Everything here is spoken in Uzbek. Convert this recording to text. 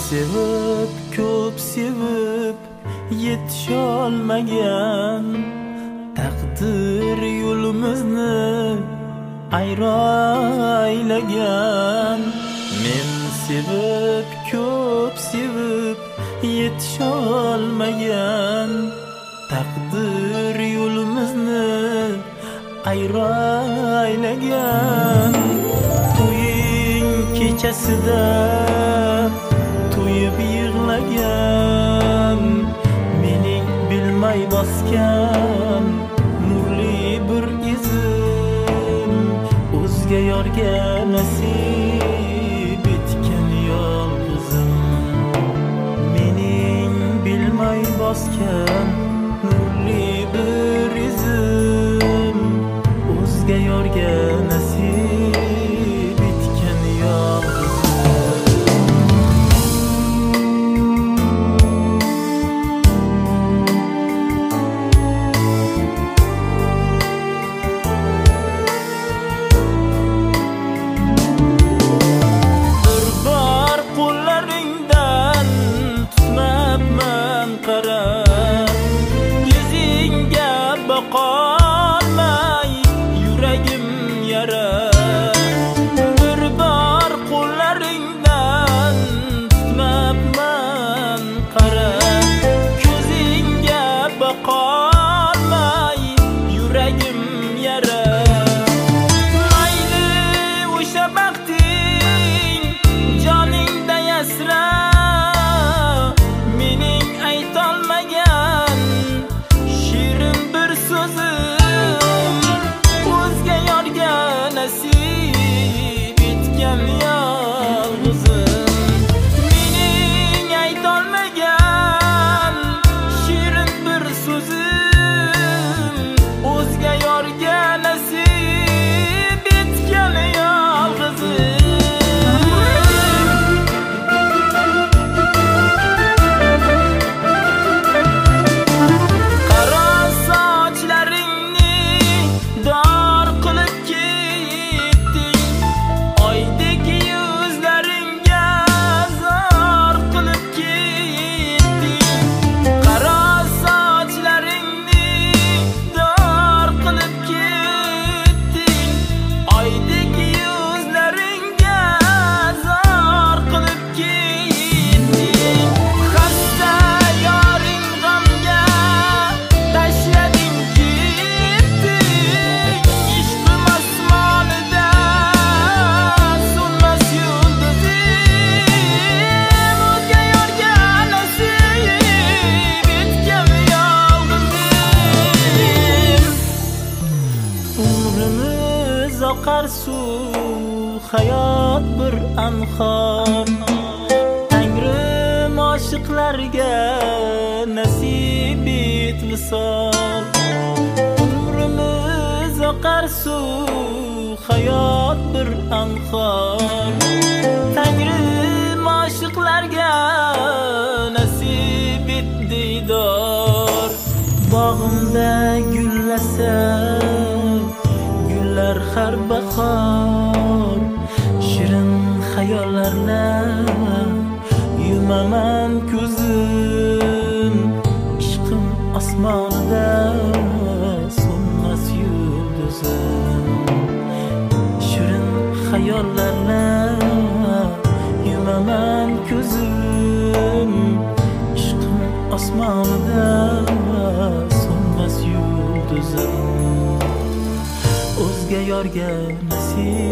sevib, ko'p sevib yetisholmagan taqdir yo'limizni aylagan. Men sevib, ko'p sevib yetisholmagan taqdir yo'limizni aylagan. To'ying kechasida to'yib yig'lagan, mening bilmay bosgan nurli bir izim, o'zga yorga nasib etgan yolg'izim. Mening bilmay bosgan nurli bir izim, o'zga yorga nasib etgan yolg'izim. Yuzingga boqolmay yuragim yara. Bir bor qo'llaringdan tutmabman qara. Ko'zingga boqolmay yuragim yara. Mayli o'sha baxting joningda yasra, mening aytolmagan shirin bir so'zim, o'zga yorga nasib etgan yolg'izim. Mening aytolmagan shirin bir so'zim, o'zga yorga nasib etgan yolg'izim. Oqar suv, hayot bir anhor. Tangrim oshiqlarga nasib et visol. Umrimiz oqar suv, hayot bir anhor. Tangrim oshiqlarga nasib et diydor. Bog'imda gullasa har bahor, shirin xayollarla yumaman ko'zim. Ishqim osmonida so'nmas yulduzim, shirin xayollarla yumaman ko'zim. Ishqim osmonida so'nmas yulduzim, o'zga yorga nasib